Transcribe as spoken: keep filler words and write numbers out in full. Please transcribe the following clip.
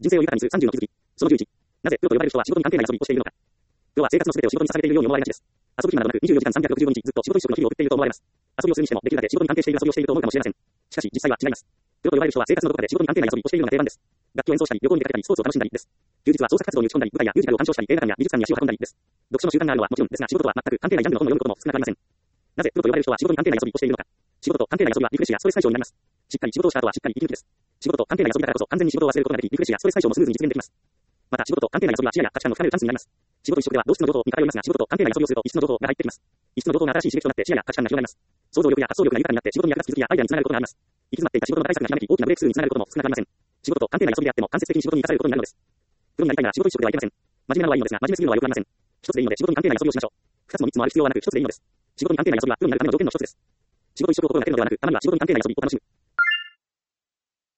人生を豊かにするさんじゅうの気づき。そのじゅういち。なぜプロと呼ばれる人は仕事に関係ない遊びをしているのか。プロは生活の全てを仕事に捧げているように思われがちです。遊ぶ暇などなくにじゅうよじかんさんびゃくろくじゅうごにちずっと仕事一色の日々を送っていると思われます。遊びをするにしてもできるだけ仕事に関係している遊びをしていると思うかもしれません。しかし実際は違います。プロと呼ばれる人は生活のどこかで仕事に関係ない遊びをしているのが定番です。楽器を演奏したり、旅行に出かけたり、スポーツを楽しんだりです。休日は創作活動に打ち込んだり、舞台やミュージカルを鑑賞したり、映画館や美術館に足を運んだりです。読書の習慣があるのはもちろんですが、仕事とは全く関係ないジャンルの本を読むことも少なくありません。なぜプロと呼ばれる人は仕事に関係ない遊びをしているのか。仕事と関係ない遊びはリフレッシュやストレス解消になります。しっかり仕事をした後はしっかり息抜きです。仕事と関係ない遊びだからこそ完全に仕事を忘れることができ、リフレッシュやストレス解消もスムーズに実現できます。また仕事と関係ない遊びは視野や価値観の深めるチャンスになります。仕事一色では同質の情報を似通いますが、仕事と関係ない遊びをすると異質の情報が入ってきます。異質の情報が新しい刺激となって視野や価値観が広がります。想像力や発想力が豊かになって仕事に役立つ気づきやアイデアにつながることがあります。行き詰まっていた仕事の大作がひらめき大きなブレイクスルーにつながることも少なくありません。仕事と関係ない遊びであっても間接的に仕事に生かされることになるのです。プロになりたいなら仕事一色ではいけません。真面目なのはいいのですが、真面目すぎるのは良くありません。一つでいいので仕事に関係ない遊びをしましょう。二つも三つもある必要はなく一つでいいのです。仕事に関係ない遊びはプロになるための条件の一つです。仕事一色を心がけるのではなく、たまには仕事に関係ない遊びを楽しむ。